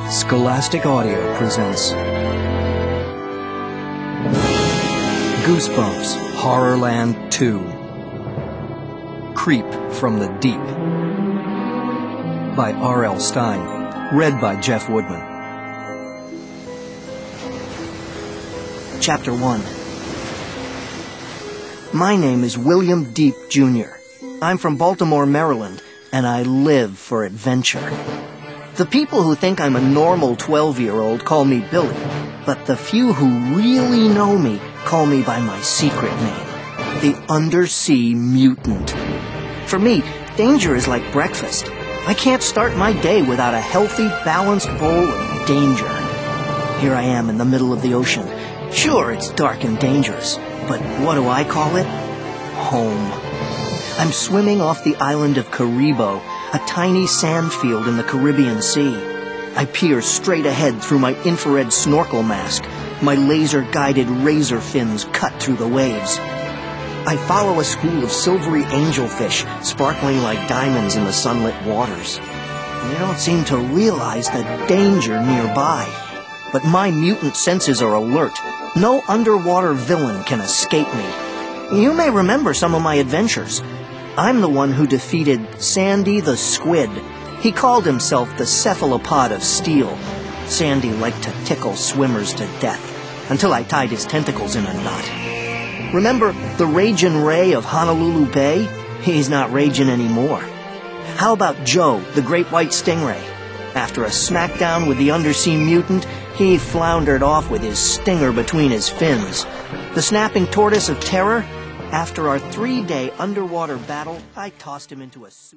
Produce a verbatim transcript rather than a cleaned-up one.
Scholastic Audio presents Goosebumps Horrorland two Creep from the Deep by R L Stine, read by Jeff Woodman. Chapter one. My name is William Deep, Junior I'm from Baltimore, Maryland, and I live for adventure. The people who think I'm a normal twelve-year-old call me Billy, but the few who really know me call me by my secret name, the Undersea Mutant. For me, danger is like breakfast. I can't start my day without a healthy, balanced bowl of danger. Here I am in the middle of the ocean. Sure, it's dark and dangerous, but what do I call it? Home. I'm swimming off the island of Caribo, a tiny sand field in the Caribbean Sea. I peer straight ahead through my infrared snorkel mask, my laser-guided razor fins cut through the waves. I follow a school of silvery angelfish sparkling like diamonds in the sunlit waters. They don't seem to realize the danger nearby. But my mutant senses are alert. No underwater villain can escape me. You may remember some of my adventures. I'm the one who defeated Sandy the Squid. He called himself the Cephalopod of Steel. Sandy liked to tickle swimmers to death, until I tied his tentacles in a knot. Remember the Ragin' Ray of Honolulu Bay? He's not raging anymore. How about Joe, the great white stingray? After a smackdown with the Undersea Mutant, he floundered off with his stinger between his fins. The snapping tortoise of terror? After our three-day underwater battle, I tossed him into a